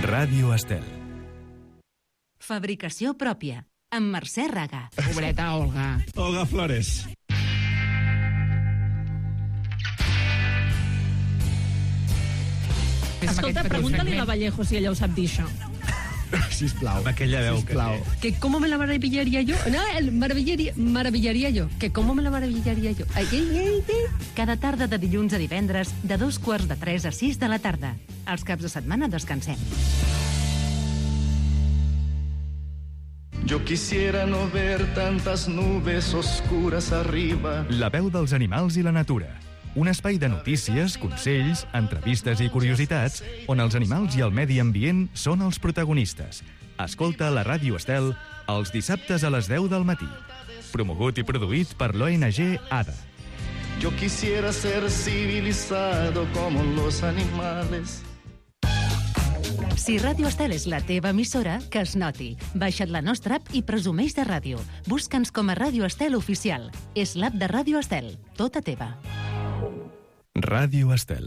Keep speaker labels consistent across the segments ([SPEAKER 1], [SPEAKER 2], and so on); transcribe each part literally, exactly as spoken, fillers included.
[SPEAKER 1] Ràdio Estel.
[SPEAKER 2] Fabricació pròpia, amb Mercè Raga.
[SPEAKER 3] Pobreta Olga.
[SPEAKER 4] Olga Flores.
[SPEAKER 3] Escolta, pregunta-li a la Vallejo si ella ho sap dir, això.
[SPEAKER 4] Sisplau.
[SPEAKER 1] Amb aquella veu que té.
[SPEAKER 3] Que cómo me la maravillaría yo. No, el maravillaría, maravillaría yo. Que cómo me la maravillaría yo. Ai, ai, ai, ai.
[SPEAKER 2] Cada tarda de dilluns a divendres, de dos quarts de tres a sis de la tarda. Els caps de setmana descansem.
[SPEAKER 5] Yo quisiera no ver tantas nubes oscuras arriba.
[SPEAKER 1] La veu dels animals i la natura. Un espai de notícies, consells, entrevistes i curiositats on els animals i el medi ambient són els protagonistes. Escolta la Ràdio Estel els dissabtes a les deu del matí. Promogut i produït per l'O N G ADA.
[SPEAKER 5] Yo quisiera ser civilizado como los animales.
[SPEAKER 2] Si Ràdio Estel és la teva emissora, que es noti. Baixa't la nostra app i presumeix de ràdio. Busca'ns com a Ràdio Estel Oficial. És l'app de Ràdio Estel, tota teva.
[SPEAKER 1] Ràdio Estel.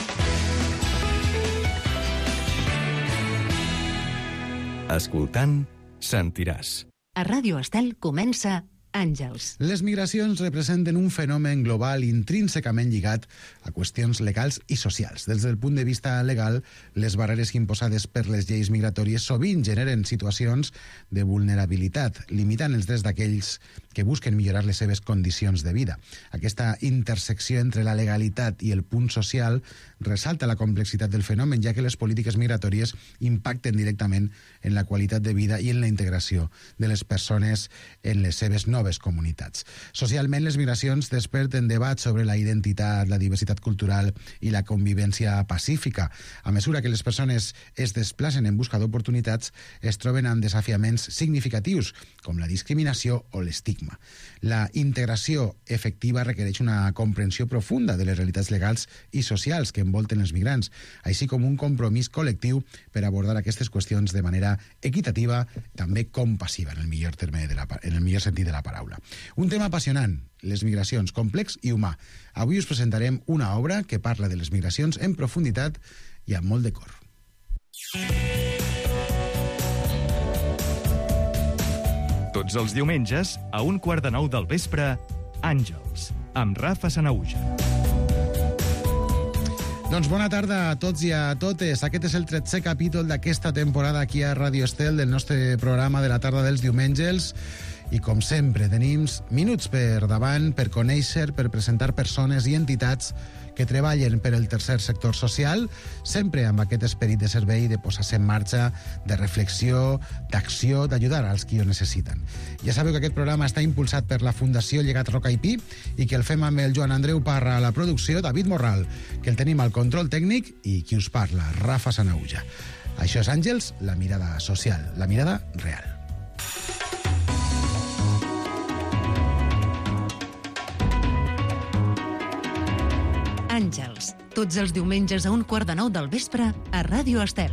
[SPEAKER 1] Escoltant, sentiràs.
[SPEAKER 2] A Ràdio Estel comença Àngels.
[SPEAKER 6] Les migracions representen un fenomen global intrínsecament lligat a qüestions legals i socials. Des del punt de vista legal, les barreres imposades per les lleis migratòries sovint generen situacions de vulnerabilitat, limitant els drets d'aquells que busquen millorar les seves condicions de vida. Aquesta intersecció entre la legalitat i el punt social ressalta la complexitat del fenomen, ja que les polítiques migratòries impacten directament en la qualitat de vida i en la integració de les persones en les seves noves comunitats. Socialment, les migracions desperten debat sobre la identitat, la diversitat cultural i la convivència pacífica. A mesura que les persones es desplacen en busca d'oportunitats, es troben amb desafiaments significatius, com la discriminació o l'estigma. La integració efectiva requereix una comprensió profunda de les realitats legals i socials que envolten els migrants, així com un compromís col·lectiu per abordar aquestes qüestions de manera equitativa, també compassiva, en el millor terme de la, en el millor sentit de la paraula. Un tema apassionant, les migracions, complex i humà. Avui us presentarem una obra que parla de les migracions en profunditat i amb molt de cor.
[SPEAKER 1] Tots els diumenges, a un quart de nou del vespre, Àngels, amb Rafa Sanauja.
[SPEAKER 6] Doncs bona tarda a tots i a totes. Aquest és el tretzè capítol d'aquesta temporada aquí a Ràdio Estel, del nostre programa de la tarda dels diumenges. I com sempre tenim minuts per davant per conèixer, per presentar persones i entitats que treballen per el tercer sector social, sempre amb aquest esperit de servei, de posar-se en marxa, de reflexió, d'acció, d'ajudar als qui ho necessiten. Ja sabeu que aquest programa està impulsat per la Fundació Llegat Roca i Pi i que el fem amb el Joan Andreu Parra a la producció, David Morral, que el tenim al control tècnic, i qui us parla, Rafa Sanauja. Això és Àngels, la mirada social, la mirada real.
[SPEAKER 2] Àngels, tots els diumenges a un quart de nou del vespre a Ràdio Estel.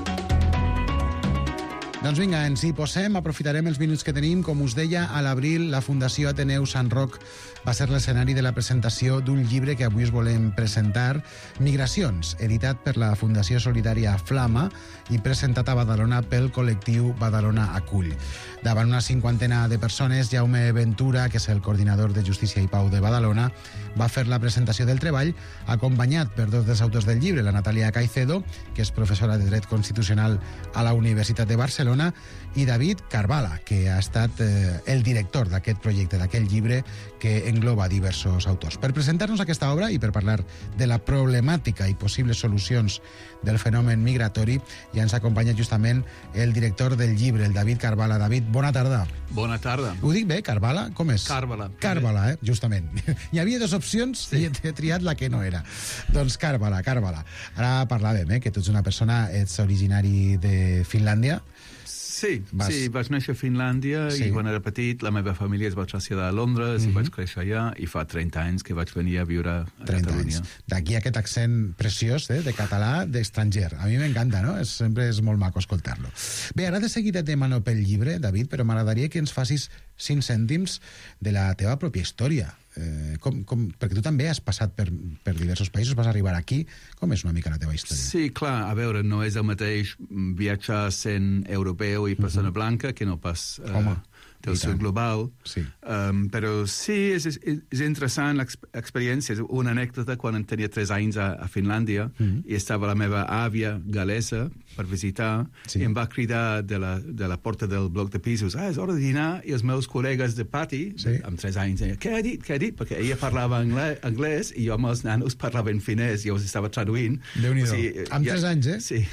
[SPEAKER 6] Doncs vinga, ens hi posem, aprofitarem els minuts que tenim. Com us deia, a l'abril la Fundació Ateneu Sant Roc va ser l'escenari de la presentació d'un llibre que avui us volem presentar, Migracions, editat per la Fundació Solidària Flama i presentat a Badalona pel col·lectiu Badalona Acull. Davant una cinquantena de persones, Jaume Ventura, que és el coordinador de Justícia i Pau de Badalona, va fer la presentació del treball, acompanyat per dos dels autors del llibre, la Natàlia Caicedo, que és professora de Dret Constitucional a la Universitat de Barcelona, i David Carvala, que ha estat eh, el director d'aquest projecte, d'aquest llibre que engloba diversos autors. Per presentar-nos aquesta obra i per parlar de la problemàtica i possibles solucions del fenomen migratori, ja ens acompanya justament el director del llibre, el David Carvala. David, bona tarda.
[SPEAKER 7] Bona tarda.
[SPEAKER 6] Ho dic bé, Carvala? Com és?
[SPEAKER 7] Carvala.
[SPEAKER 6] Carvala, eh? Justament. Hi havia dues opcions, sí, i he triat la que no era. Doncs Carvala, Carvala. Ara parlàvem, eh, que tu ets una persona, ets originari de Finlàndia.
[SPEAKER 7] Sí, Vas... sí, vaig néixer a Finlàndia, sí, i quan era petit la meva família es va traslladar a Londres, mm-hmm, i vaig créixer allà, i fa trenta anys que vaig venir a viure a Catalunya.
[SPEAKER 6] D'aquí aquest accent preciós, eh, de català d'estranger. A mi m'encanta, no? És, sempre és molt maco escoltar-lo. Bé, ara de seguida et demano pel llibre, David, però m'agradaria que ens facis cinc cèntims de la teva pròpia història. Eh, com, com, perquè tu també has passat per, per diversos països, vas arribar aquí. Com és una mica la teva història?
[SPEAKER 7] Sí, clar, a veure, no és el mateix viatjar sent europeu i persona uh-huh. blanca que no pas eh,
[SPEAKER 6] Home,
[SPEAKER 7] del sud global.
[SPEAKER 6] Sí.
[SPEAKER 7] Um, però sí, és, és, és interessant l'experiència. És una anècdota quan en tenia tres anys a, a Finlàndia uh-huh. i estava la meva àvia galesa per visitar sí. i em va cridar de la, de la porta del bloc de pisos, ah, és hora de dinar, i els meus col·legues de pati, sí. amb tres anys, deien, què ha dit, què ha dit? Perquè ella parlava anglès, anglès i jo amb els nanos parlaven finès, i jo els estava traduint.
[SPEAKER 6] Déu-n'hi-do. O sigui, amb ja, tres anys, eh?
[SPEAKER 7] Sí.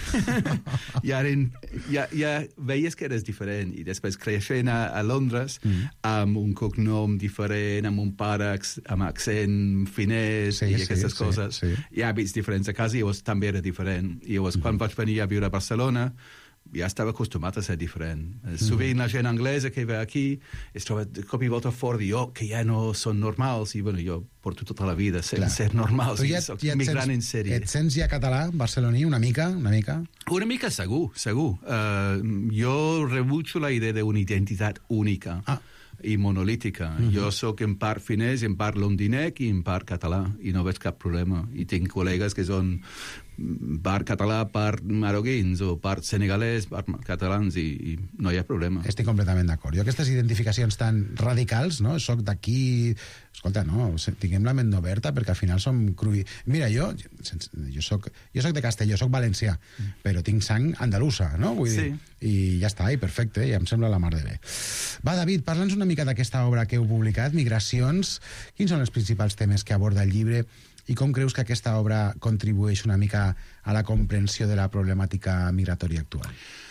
[SPEAKER 7] I ara ja, ja veies que eres diferent, i després creixent a, a Londres, mm. amb un cognom diferent, amb un pare amb accent finès, sí, i aquestes sí, coses, sí, sí. i hàbits diferents a casa, i llavors també era diferent. I llavors, mm. quan vaig venir a viure a Barcelona, ja estava acostumat a ser diferent. Mm. Sovint la gent anglesa que ve aquí es troba de cop i volta fort i oh, que ja no són normals, i bueno, jo porto tota la vida sent ser normal, ja, soc ja migrant en sèrie.
[SPEAKER 6] Et sents ja català, barceloní, una mica? Una mica,
[SPEAKER 7] una mica segur, segur. Uh, jo rebutjo la idea d'una identitat única. Ah. i monolítica. Mm-hmm. Jo sóc en part finès, en part londinec i en part català, i no veig cap problema. I tinc col·legues que són part català, part maroquins, o part senegalès, part catalans, i, i no hi ha problema.
[SPEAKER 6] Estic completament d'acord. Jo aquestes identificacions tan radicals, no? Soc d'aquí... Escolta, no, tinguem la ment oberta, perquè al final som cruï... Mira, jo, jo soc, jo soc de Castelló, soc valencià, mm. però tinc sang andalusa, no? Vull dir, sí. I ja està, i perfecte, ja em sembla la mar de bé. Va, David, parla'ns una mica d'aquesta obra que heu publicat, Migracions. Quins són els principals temes que aborda el llibre i com creus que aquesta obra contribueix una mica a la comprensió de la problemàtica migratòria actual?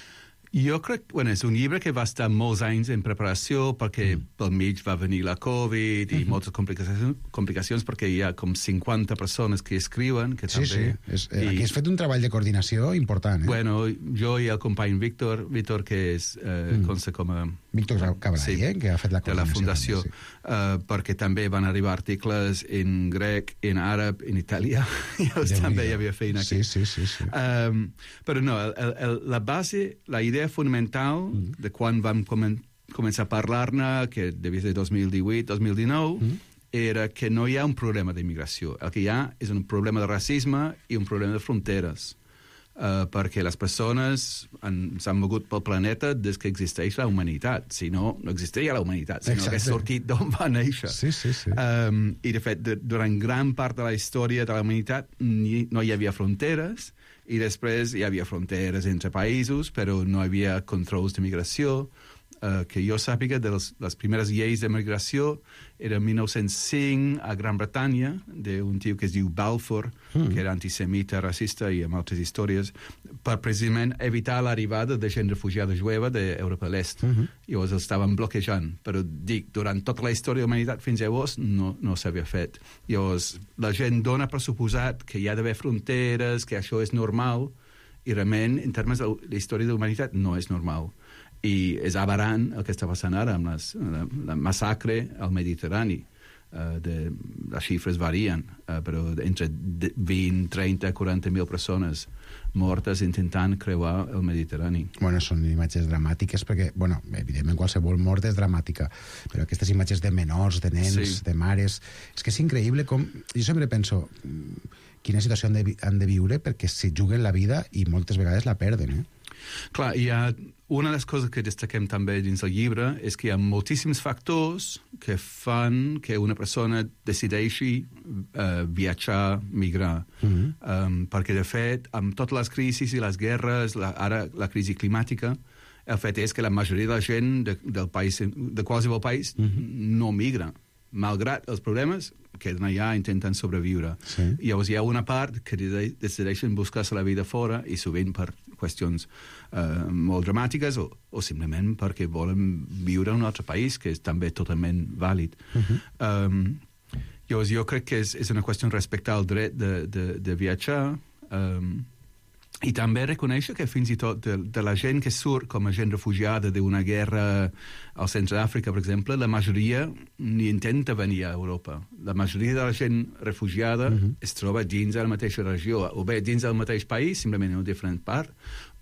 [SPEAKER 7] Jo crec, bueno, és un llibre que va estar molts anys en preparació perquè mm. pel mig va venir la Covid i mm-hmm. moltes complicacions, complicacions perquè hi ha com cinquanta persones que escriuen, que
[SPEAKER 6] sí,
[SPEAKER 7] també...
[SPEAKER 6] Sí, és, eh, i, aquí has fet un treball de coordinació important, eh?
[SPEAKER 7] Bueno, jo i el company Víctor, Víctor que és, eh, mm. consta com a...
[SPEAKER 6] Víctor Cabral, sí, eh, que ha fet la coordinació. De la Fundació, també, sí. uh, perquè també van arribar articles en grec, en àrab, en italià, i llavors també hi havia feina aquí. Sí, sí, sí. sí.
[SPEAKER 7] Um, però no, el, el, la base, la idea fonamental mm. de quan vam comen començar a parlar-ne, que devia ser dos mil divuit dos mil dinou, mm. era que no hi ha un problema d'immigració. El que hi ha és un problema de racisme i un problema de fronteres. Uh, perquè les persones s'han mogut pel planeta des que existeix la humanitat. Si no, no existiria la humanitat, sinó Exacte. que és sortit d'on va néixer.
[SPEAKER 6] Sí, sí, sí.
[SPEAKER 7] Um, I, de fet, de, durant gran part de la història de la humanitat ni, no hi havia fronteres, i després hi havia fronteres entre països, però no hi havia controls de migració. Uh, que jo sàpiga, de les, les primeres lleis de migració era mil nou-cents cinc a Gran Bretanya, d'un tio que es diu Balfour, mm. que era antisemita, racista i amb altres històries, per precisament evitar l'arribada de gent refugiada jueva d'Europa de l'Est. Mm-hmm. Llavors els estaven bloquejant. Però dic, durant tota la història de la humanitat fins llavors no, no s'havia fet. Llavors la gent dona per suposat que hi ha d'haver fronteres, que això és normal, i realment, en termes de la història de la humanitat, no és normal. I és aberrant el que està passant ara amb les, la, la massacre al Mediterrani. Uh, de, les xifres varien, uh, però entre vint, trenta, quaranta mil persones mortes intentant creuar el Mediterrani.
[SPEAKER 6] Bueno, són imatges dramàtiques perquè, bueno, evidentment qualsevol mort és dramàtica, però aquestes imatges de menors, de nens, sí. de mares... És que és increïble com... Jo sempre penso quina situació han de, han de viure perquè se juguen la vida i moltes vegades la perden, eh?
[SPEAKER 7] Clar, hi ha una de les coses que destaquem també dins el llibre és que hi ha moltíssims factors que fan que una persona decideixi uh, viatjar, migrar. Mm-hmm. um, perquè, de fet, amb totes les crisis i les guerres, la, ara la crisi climàtica, el fet és que la majoria de la gent de, del país, de qualsevol país mm-hmm. no migra, malgrat els problemes que allà intenten sobreviure. Sí. I llavors hi ha una part que decideixen buscar-se la vida fora i sovint per qüestions uh, molt dramàtiques o, o simplement perquè volen viure en un altre país, que és també totalment vàlid. Uh-huh. um, llavors jo crec que és, és una qüestió de respectar el dret de, de, de viatjar, um, i també reconèixer que fins i tot de, de la gent que surt com a gent refugiada d'una guerra al centre d'Àfrica, per exemple, la majoria ni intenta venir a Europa. La majoria de la gent refugiada uh-huh. es troba dins de la mateixa regió, o bé dins del mateix país, simplement en una diferent part,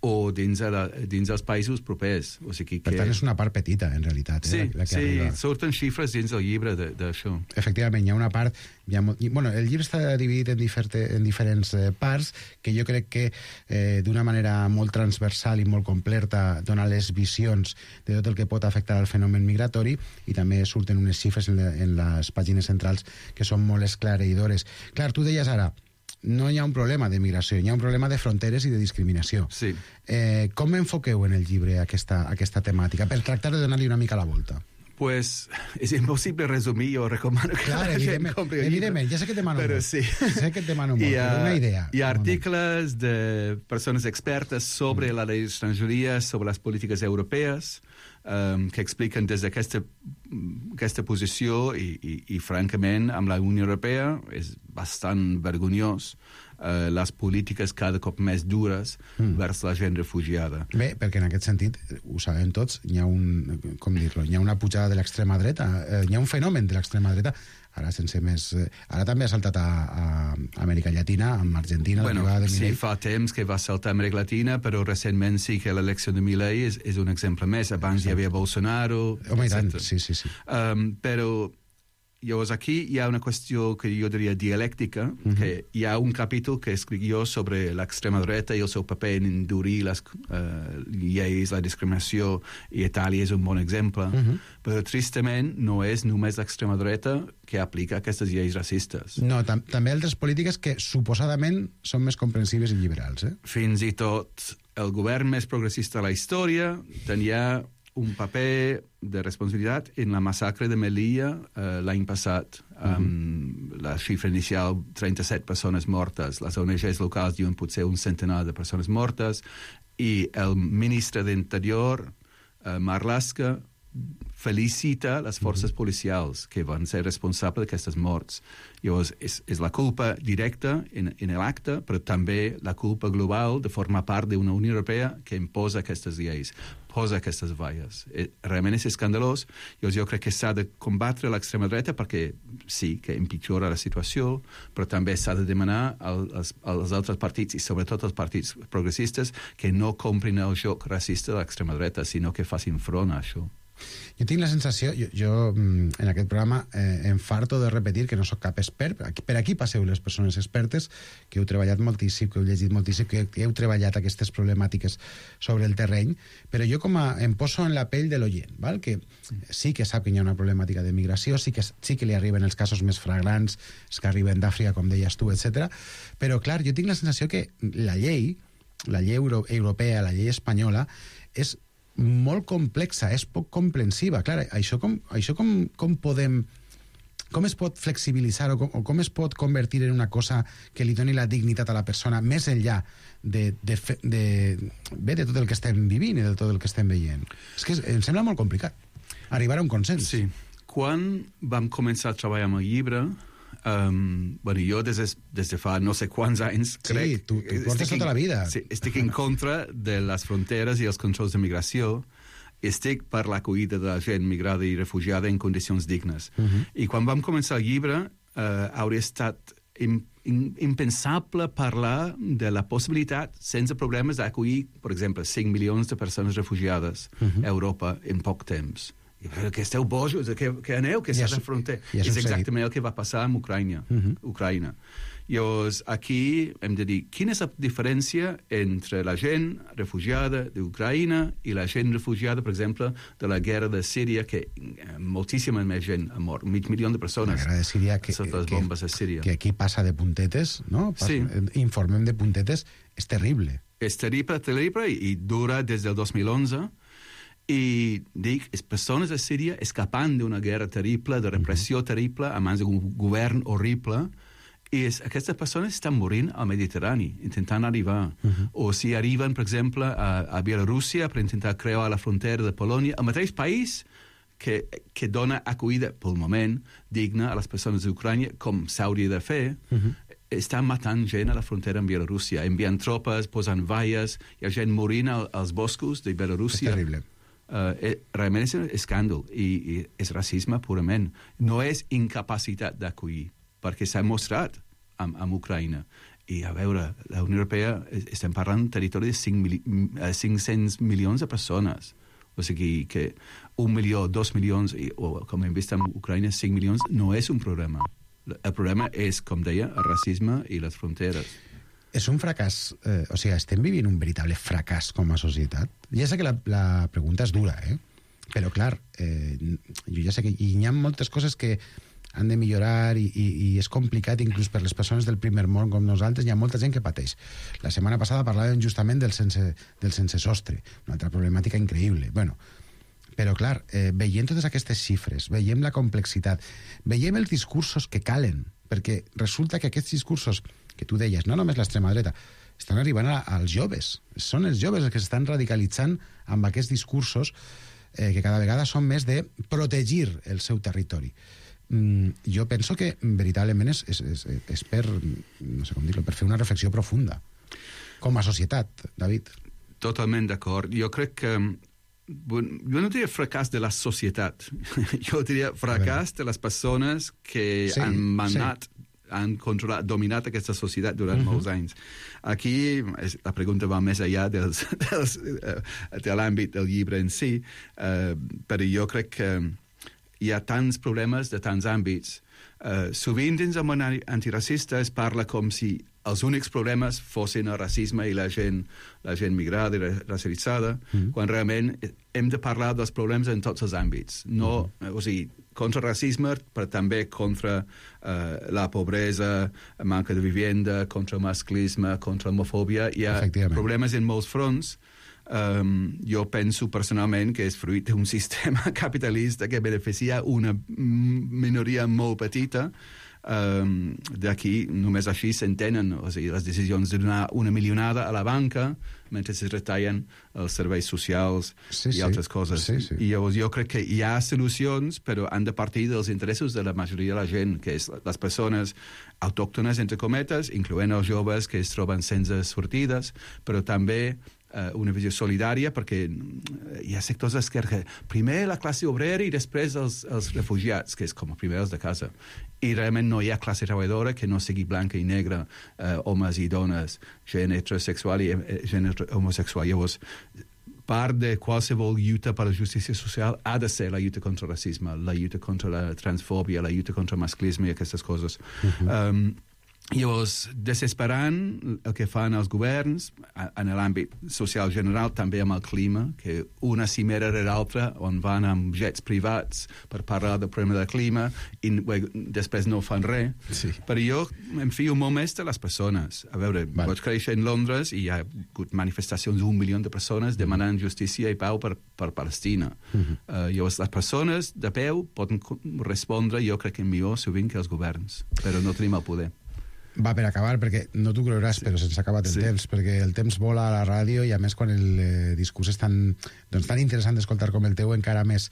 [SPEAKER 7] o dins, la, dins els països propers. O sigui que...
[SPEAKER 6] Per tant, és una part petita, en realitat. Eh,
[SPEAKER 7] Sí,
[SPEAKER 6] la, la que
[SPEAKER 7] sí,
[SPEAKER 6] arriba.
[SPEAKER 7] surten xifres dins el llibre d'això.
[SPEAKER 6] Efectivament, hi ha una part... Hi ha, molt- i, bueno, el llibre està dividit en, diferte, en diferents eh, parts que jo crec que eh, d'una manera molt transversal i molt completa dona les visions de tot el que pot afectar el fenomen migratori, i també surten unes xifres en, la, en les pàgines centrals que són molt esclareïdores. Clar, tu deies ara, no hi ha un problema de migració, hi ha un problema de fronteres i de discriminació.
[SPEAKER 7] Sí.
[SPEAKER 6] Eh, com enfoqueu en el llibre aquesta, aquesta temàtica per tractar de donar-li una mica la volta?
[SPEAKER 7] Pues és impossible resumir, jo recomano que
[SPEAKER 6] Clar,
[SPEAKER 7] la gent
[SPEAKER 6] evidentment,
[SPEAKER 7] compri el llibre.
[SPEAKER 6] evidentment, ja sé que et demano
[SPEAKER 7] Però
[SPEAKER 6] molt.
[SPEAKER 7] sí.
[SPEAKER 6] Sé que et demano molt,
[SPEAKER 7] Hi ha,
[SPEAKER 6] però una idea.
[SPEAKER 7] hi ha articles de persones expertes sobre la ley d'estrangeria, sobre les polítiques europees, um, que expliquen des d'aquesta aquesta posició i, i, i, francament, amb la Unió Europea és bastant vergonyós uh, les polítiques cada cop més dures mm. vers la gent refugiada.
[SPEAKER 6] Bé, perquè en aquest sentit, ho sabem tots, hi ha un, com dir-lo, hi ha una pujada de l'extrema dreta, eh, hi ha un fenomen de l'extrema dreta, ara sense més... Eh, ara també ha saltat a, a Amèrica Llatina, amb Argentina,
[SPEAKER 7] Bueno,
[SPEAKER 6] la de
[SPEAKER 7] sí,
[SPEAKER 6] Milei.
[SPEAKER 7] fa temps que va saltar a Amèrica Latina, però recentment sí que l'elecció de Milei és, és un exemple més. Abans hi havia Bolsonaro,
[SPEAKER 6] Home, i tant,
[SPEAKER 7] etcètera.
[SPEAKER 6] sí, sí, sí.
[SPEAKER 7] Um, però llavors aquí hi ha una qüestió que jo diria dialèctica, uh-huh. que hi ha un capítol que escric jo sobre l'extrema dreta i el seu paper en endurir les uh, lleis, la discriminació, i Itàlia és un bon exemple, uh-huh. però tristament no és només l'extrema dreta que aplica aquestes lleis racistes.
[SPEAKER 6] No, tam també altres polítiques que suposadament són més comprensives i liberals, eh?
[SPEAKER 7] Fins i tot el govern més progressista de la història tenia un paper de responsabilitat en la massacre de Melilla eh, l'any passat, amb uh-huh. la xifra inicial trenta-set persones mortes. Les O N Ges locals diuen potser un centenar de persones mortes, i el ministre d'Interior, eh, Marlaska, felicita les forces uh-huh. policials que van ser responsables d'aquestes morts. Llavors, és, és la culpa directa en, en l'acte, però també la culpa global de formar part d'una Unió Europea que imposa aquestes lleis, posa aquestes valles. Eh, realment és escandalós. Llavors, jo crec que s'ha de combatre l'extrema dreta perquè sí, que empitjora la situació, però també s'ha de demanar als, als altres partits, i sobretot als partits progressistes, que no comprin el joc racista de l'extrema dreta, sinó que facin front a això.
[SPEAKER 6] Jo tinc la sensació, jo, jo en aquest programa eh, em farto de repetir que no sóc cap expert, per aquí passeu les persones expertes, que heu treballat moltíssim, que heu llegit moltíssim, que, que heu treballat aquestes problemàtiques sobre el terreny, però jo com a, em poso en la pell de l'oient, val? Que sí que sap que hi ha una problemàtica de migració, sí que, sí que li arriben els casos més flagrants, els que arriben d'Àfrica, com deies tu, etcètera. Però clar, jo tinc la sensació que la llei, la llei euro, europea, la llei espanyola, és molt complexa, és poc comprensiva. Clar, això com, això com, com podem... Com es pot flexibilitzar o com, o com es pot convertir en una cosa que li doni la dignitat a la persona més enllà de, de, de, de, bé, de tot el que estem vivint i de tot el que estem veient? És que em sembla molt complicat arribar a un consens.
[SPEAKER 7] Sí. Quan vam començar a treballar amb el llibre, Um, bueno, jo des de, des de fa no sé quants anys
[SPEAKER 6] sí,
[SPEAKER 7] crec...
[SPEAKER 6] tu, tu portes tota la vida.
[SPEAKER 7] Sí, estic en contra de les fronteres i els controls de migració. Estic per l'acollida de la gent migrada i refugiada en condicions dignes. Uh-huh. I quan vam començar el llibre, uh, hauria estat im, im, impensable parlar de la possibilitat, sense problemes, d'acollir, per exemple, cinc milions de persones refugiades uh-huh. a Europa en poc temps. Que esteu bojos, que, que aneu, que s'ha de fronter.
[SPEAKER 6] Ja
[SPEAKER 7] és exactament el que va passar amb Ucraïna. Uh-huh. Ucraïna. Llavors, aquí hem de dir quina és la diferència entre la gent refugiada d'Ucraïna i la gent refugiada, per exemple, de la guerra de Síria, que moltíssima més gent ha mort, mig milió de persones.
[SPEAKER 6] La guerra de Síria, que,
[SPEAKER 7] sota les bombes
[SPEAKER 6] que,
[SPEAKER 7] de Síria.
[SPEAKER 6] Que aquí passa de puntetes, no? Pas,
[SPEAKER 7] sí.
[SPEAKER 6] Informem de puntetes, és terrible.
[SPEAKER 7] És terrible, terrible, i dura des del dos mil onze, i dic, les persones de Síria escapant d'una guerra terrible, de repressió uh-huh. terrible, a mans d'un govern horrible, i és, aquestes persones estan morint al Mediterrani, intentant arribar. Uh-huh. O si arriben, per exemple, a, a Bielorússia per intentar crear la frontera de Polònia, el mateix país que, que dona acollida, pel moment, digna a les persones d'Ucraïna, com s'hauria de fer, uh-huh. estan matant gent a la frontera amb Bielorússia, enviant tropes, posant valles, hi ha gent morint als boscos de Bielorússia.
[SPEAKER 6] És terrible.
[SPEAKER 7] Uh, eh, realment és un escàndol i, i és racisme purament. No és incapacitat d'acollir, perquè s'ha mostrat amb, amb Ucraïna. I, a veure, la Unió Europea, estem parlant d'un territori de cinc-cents milions de persones. O sigui que un milió, dos milions, o com hem vist en Ucraïna, cinc milions, no és un problema. El problema és, com deia, el racisme i les fronteres.
[SPEAKER 6] És un fracàs, eh, o sigui, estem vivint un veritable fracàs com a societat? Ja sé que la, la pregunta és dura, eh? Però, clar, eh, jo ja sé que hi ha moltes coses que han de millorar i, i, i és complicat inclús per les persones del primer món com nosaltres. Hi ha molta gent que pateix. La setmana passada parlàvem justament del sense, del sense sostre, una altra problemàtica increïble. Bueno, però clar, eh, veient totes aquestes xifres, veiem la complexitat, veiem els discursos que calen, perquè resulta que aquests discursos que tu deies, no només l'extrema dreta, estan arribant a, als joves. Són els joves els que s'estan radicalitzant amb aquests discursos eh, que cada vegada són més de protegir el seu territori. Mm, jo penso que veritablement és, és, és, és per, no sé com dir-lo, per fer una reflexió profunda com a societat, David.
[SPEAKER 7] Totalment d'acord. Jo crec que bueno, jo no diria fracàs de la societat, jo diria fracàs de les persones que sí, han manat, sí. han controlat, dominat aquesta societat durant uh-huh. molts anys. Aquí la pregunta va més enllà dels, dels, uh, de l'àmbit del llibre en si, uh, però jo crec que hi ha tants problemes de tants àmbits. Uh, sovint dins el món antiracista es parla com si els únics problemes fossin el racisme i la gent, la gent migrada i racialitzada, mm. quan realment hem de parlar dels problemes en tots els àmbits. No, mm. o sigui, contra el racisme, però també contra uh, la pobresa, la manca de vivenda, contra el masclisme, contra l'homofòbia. Hi ha problemes en molts fronts. Um, jo penso personalment que és fruit d'un sistema capitalista que beneficia una minoria molt petita. Um, d'aquí només així s'entenen, o sigui, les decisions de donar una milionada a la banca mentre es retallen els serveis socials sí, i sí. altres coses. Sí, sí. I llavors jo crec que hi ha solucions, però han de partir dels interessos de la majoria de la gent, que és les persones autòctones, entre cometes, incloent els joves que es troben sense sortides, però també Uh, una visió solidària, perquè hi ha sectors d'esquerra que primer la classe obrera i després els, els refugiats, que és com primer els de casa. I realment no hi ha classe treballadora que no sigui blanca i negra, uh, homes i dones, gent heterosexual i eh, gent homosexual. Llavors, part de qualsevol lluita per la justícia social ha de ser la lluita contra el racisme, la lluita contra la transfòbia, la lluita contra el masclisme i aquestes coses. Uh-huh. Um, Llavors, desesperant el que fan els governs en l'àmbit social general, també amb el clima, que una cimera rere l'altra, on van amb jets privats per parlar del problema del clima i després no fan res. Sí. Però jo em fio molt més de les persones. A veure, vale. Pots créixer en Londres i hi ha hagut manifestacions d'un milió de persones demanant justícia i pau per, per Palestina. Uh-huh. uh, llavors, les persones de peu poden respondre, jo crec que millor sovint que els governs, però no tenim el poder.
[SPEAKER 6] Va, per acabar, perquè no t'ho creuràs, sí. però se'ns ha acabat el sí. temps, perquè el temps vola a la ràdio i a més quan el eh, discurs és tan, doncs, tan interessant d'escoltar com el teu, encara més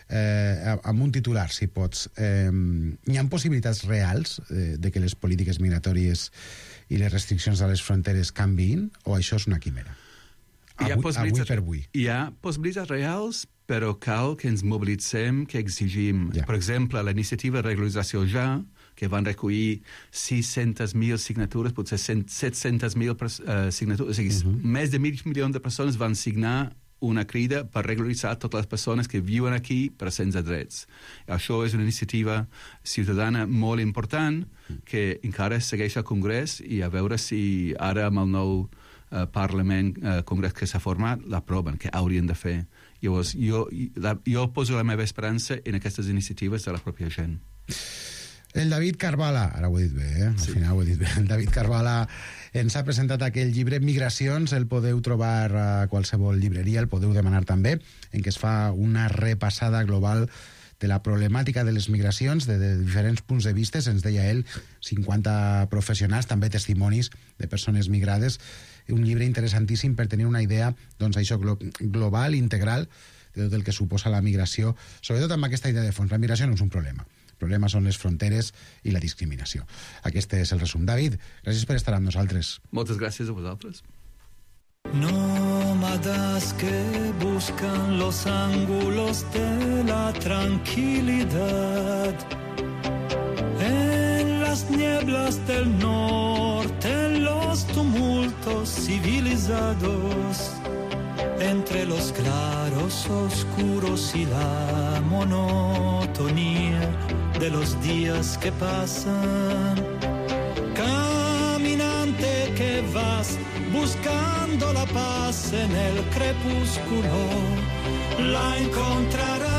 [SPEAKER 6] eh, amb un titular, si pots. Eh, hi ha possibilitats reals eh, de que les polítiques migratòries i les restriccions a les fronteres canviïn, o això és una quimera?
[SPEAKER 7] Avui,
[SPEAKER 6] avui per avui.
[SPEAKER 7] Hi ha possibilitats reals, però cal que ens mobilitzem, que exigim. Ja. Per exemple, la iniciativa de regularització ja, que van recollir sis-centes mil signatures, potser set-centes mil uh, signatures, o sigui, uh-huh. més de mig milió de persones van signar una crida per regularitzar totes les persones que viuen aquí però sense drets. Això és una iniciativa ciutadana molt important que encara segueix al Congrés i a veure si ara amb el nou uh, Parlament, uh, Congrés que s'ha format, l'aproven, que haurien de fer. Llavors, jo, la, jo poso la meva esperança en aquestes iniciatives de la pròpia gent.
[SPEAKER 6] El David Carvala, ara ho he dit bé, eh? Al sí. final ho he dit bé. El David Carvala ens ha presentat aquell llibre Migracions, el podeu trobar a qualsevol llibreria, el podeu demanar també, en què es fa una repassada global de la problemàtica de les migracions, de, de diferents punts de vista, ens deia ell, cinquanta professionals, també testimonis de persones migrades, un llibre interessantíssim per tenir una idea, doncs això, glo global, integral, de tot el que suposa la migració, sobretot amb aquesta idea de fons. La migració no és un problema. El problema són les fronteres i la discriminació. Aquest és el resum. David, gràcies per estar amb nosaltres.
[SPEAKER 7] Moltes gràcies a vosaltres.
[SPEAKER 8] Nómadas que buscan los ángulos de la tranquilidad en las nieblas del norte, en pisados entre los claros oscuros y la monotonía de los días que pasan. Caminante que vas buscando la paz en el crepúsculo, la encontrarás.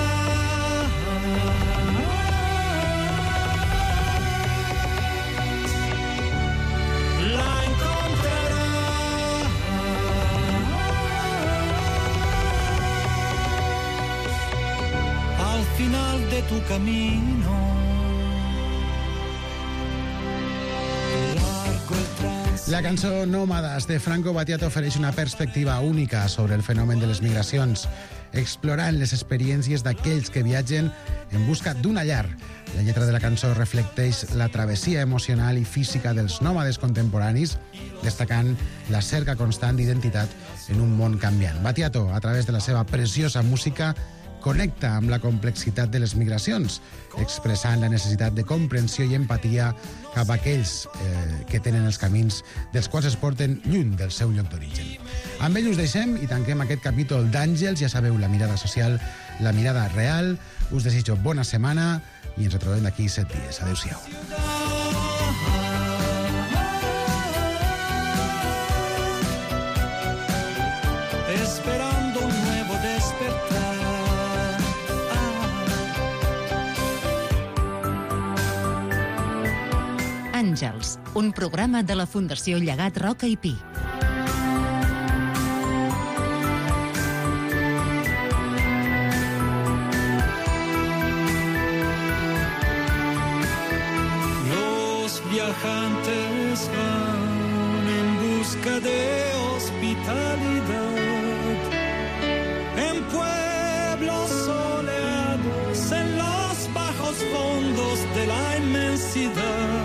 [SPEAKER 8] La encontrarás. Al final de tu camino.
[SPEAKER 6] La cançó Nòmades de Franco Battiato ofereix una perspectiva única sobre el fenomen de les migracions, explorant les experiències d'aquells que viatgen en busca d'una llar. La lletra de la cançó reflecteix la travessia emocional i física dels nòmades contemporanis, destacant la cerca constant d'identitat en un món canviant. Battiato, a través de la seva preciosa música, connecta amb la complexitat de les migracions, expressant la necessitat de comprensió i empatia cap a aquells eh, que tenen els camins dels quals es porten lluny del seu lloc d'origen. Amb ell us deixem i tanquem aquest capítol d'Àngels. Ja sabeu, la mirada social, la mirada real. Us desitjo bona setmana i ens retrobem d'aquí set dies. Adéu-siau.
[SPEAKER 8] Esperando un nuevo despertar.
[SPEAKER 2] Àngels, un programa de la Fundació Llegat Roca i Pi.
[SPEAKER 8] Los viajantes van en busca de hospitalidad en pueblos soleados, en los bajos fondos de la inmensidad.